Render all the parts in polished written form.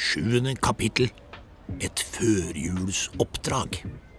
7. kapittel. Et førjulsoppdrag.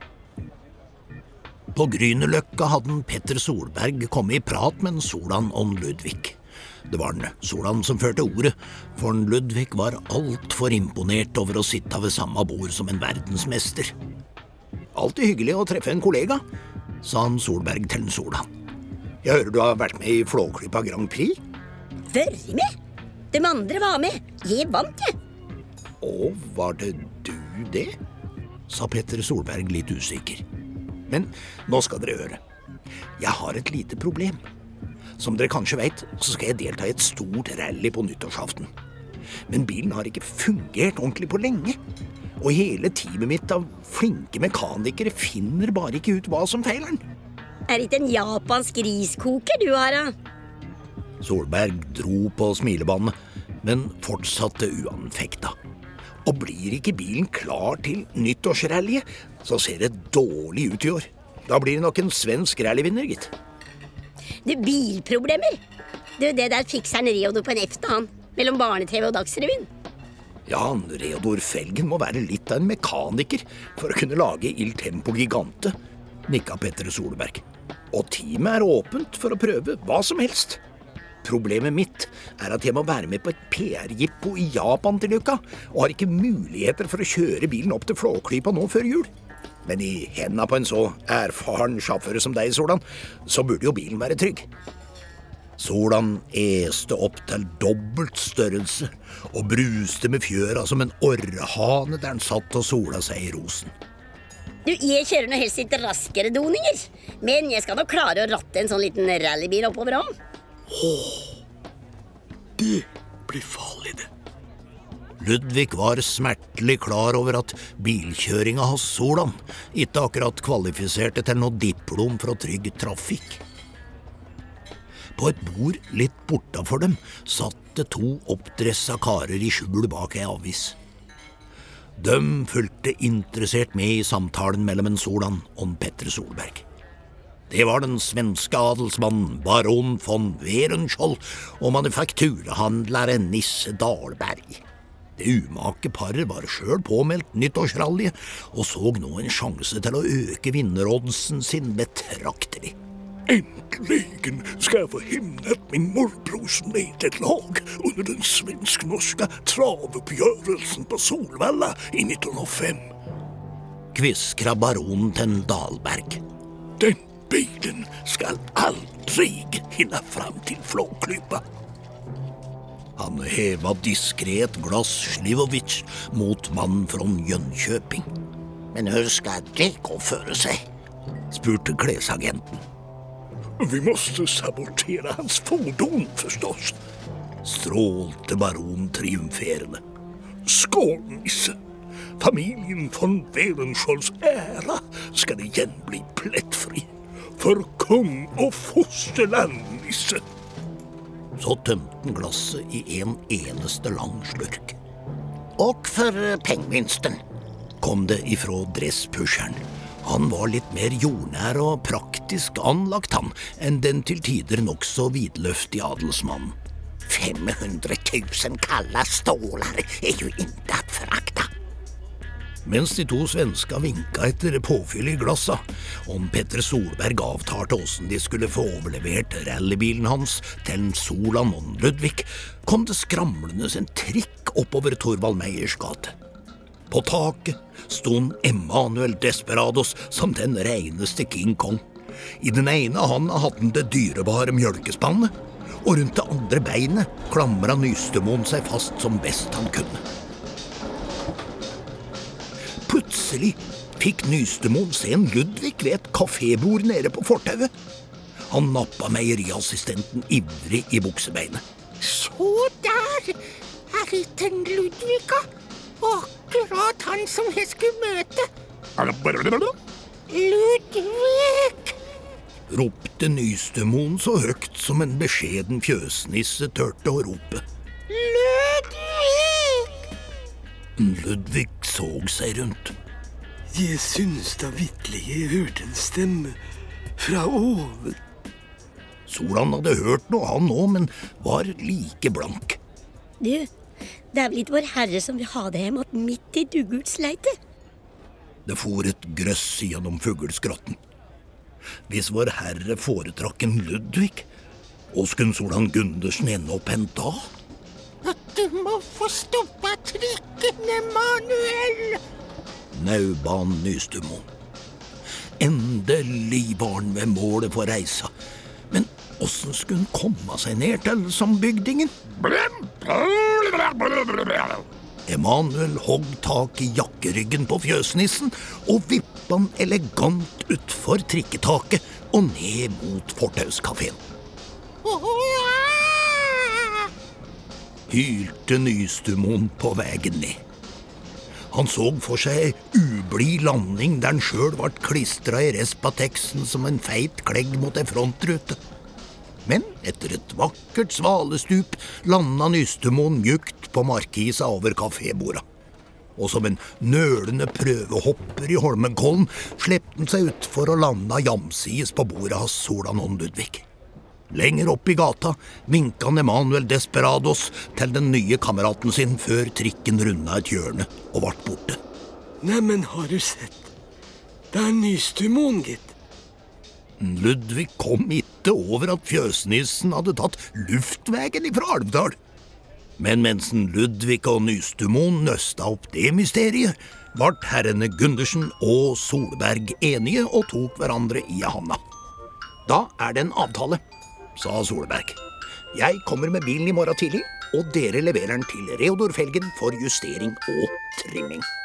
På Grünerløkka hadde Petter Solberg kommet i prat med Solan og Ludvig. Det var Solan som førte ordet, for Ludvig var alt for imponert over å sitte ved samme bord som en verdensmester. Alltid hyggelig å treffe en kollega, sa Solberg til Solan. Jeg hører du har vært med i Flåklypa Grand Prix? Vært med? De andre var med. Jeg vant, jeg. Å, var det du det? Sa Petter Solberg litt usikker. Men nå skal dere høre. Jeg har et lite problem. Som dere kanskje vet, så skal jeg delta i et stort rally på nyttårsaften. Men bilen har ikke fungert ordentlig på lenge. Og hele teamet mitt av flinke mekanikere finner bare ikke ut hva som feiler den. Er det ikke en japansk riskoker du har, da? Solberg dro på smilebåndet, men fortsatte uanfekta. Og blir ikke bilen klar til nyttårsrallyet, så ser det dårlig ut i år. Da blir det nok en svensk rallyvinner, gitt. Du, bilproblemer. Du, det der fikser han Reodor på en efta, han. Mellom barne-TV og Dagsrevyen. Ja, Reodor Felgen må være litt av en mekaniker for å kunne lage Il Tempo Gigante, nikka Petter Solberg. Og teamet er åpent for å prøve hva som helst. Problemet mitt er at jeg må være med på et PR-jippo i Japan til uka, og har ikke muligheter for å kjøre bilen opp til Flåklypa nå før jul. Men i hendene på en så erfaren sjåfør som deg, Solan, så burde jo bilen være trygg. Solan este opp til dobbelt størrelse og bruste med fjøra som en orrehane der han satt og sola seg i rosen. Du, jeg kjører noe helst litt raskere doninger, men jeg skal nok klare å ratte en sånn liten rallybil oppover om. Det blir farlig, det. Ludvig var smertelig klar over at bilkjøringa hos Solan ikke akkurat kvalifiserte til noe diplom fra trygg trafikk. På et bord litt bortafor dem satt det 2 oppdressa karer i skjul bak ei avis. De fulgte interessert med i samtalen mellom en Solan og en Petter Solberg. Det var den svenske adelsmannen baron von Werenskjold og manufakturhandleren Nisse Dahlberg. Det umake paret var selv påmeldt nyttårsrallyet og så nå en sjanse til å øke vinneroddsen sin betraktelig. Äntligen ska jag få himlet min morbrors nederlag under den svensk-norska travuppgörelsen på Solvalla i 1905. Kviskra baronen til Dahlberg. Den bilen skal aldrig hinna fram til Flåklypa. Han heva diskret glass Slivovic mot mannen fra Jönköping. Men hur skal det gå føre seg? Spurte klesagenten. Vi måste sabotera hans fordon förstås. Strålte baron triumferende. Skål, Nisse. Familjen von Werenskjolds ära skal igjen bli plettfri. For kung og fosterland, Nisse. Så tømte han glasset i en eneste lang slurk. Og for pengevinsten, kom det ifra dresspusheren. Han var litt mer jordnær og praktisk anlagt han, enn den til tider nok så vidløftige adelsmannen. 500 000 kalla stålar er jo ikke at forakta. Mens de 2 svenska vinka etter påfyll i glassa, og Petter Solberg avtalte hvordan de skulle få overlevert rallybilen hans til Solan og Ludvig, kom det skramlende en trikk oppover Torvald Meyers gate. På taket stod Emanuel Desperados som den reneste King Kong. I den ene hånda hadde han det dyrebare mjølkespannet, og rundt det andre beinet klamret Nystemoen seg fast som best han kunne. Plutselig fikk Nystemoen se en Ludvig ved et kafébord nede på fortauet. Han nappet meieriassistenten ivrig i buksebeinet. Så der er ikke en Ludvig, akkurat han som jeg skulle møte. Ludvig! Ropte Nystemoen så høyt som en beskjeden fjøsnisse tørte å rope. Ludvig! Ludvig så seg rundt. Jeg synes da vitterlig jeg hørte en stemme fra oven. Solan hadde hørt noe han nå, men var like blank. Du, Det er vel ikke Vår Herre som vil ha det hjem at midt i duggulsleite? Det for et grøss gjennom fugleskrotten. Hvis Vår Herre foretrakk en Ludvig, og skulle Solan Gundersen ende opp en da? At du må få stoppa trikken, Emanuel! Nauba Nystumoen. Endelig var han ved målet for reisa. Men åssen skulle han komme seg ned til sambygdingen? Emanuel hogg tak i jakkeryggen på fjøsnissen og vippa han elegant utfor trikketaket og ned mot fortauskafeen. Hylte Nystumoen på veien ned. Han så for seg ublid landing der han sjøl ble klistra i respateksen som en feit klegg mot ei frontrute. Men etter et vakkert svalestup landa Nystumoen mjukt på markisa over kaféborda. Og som en nølende prøvehopper i Holmenkollen slepte han seg ut for å landa jamsides på bordet hans Solan Ludvig. Lenger opp i gata vinka Emanuel Desperados til den nye kameraten sin før trikken runda et hjørne og ble borte. Neimen, har du sett? Det er Nystumoen, gitt. Ludvig kom ikke over at fjøsnissen hadde tatt luftveien ifra Alvdal. Men mens Ludvig og Nystumoen nøsta opp det mysteriet, ble herrene Gundersen og Solberg enige og tok hverandre i handa. Da er det en avtale, sa Solberg. Jeg kommer med bilen i morgen tidlig, og dere leverer den til Reodor Felgen for justering og trimming.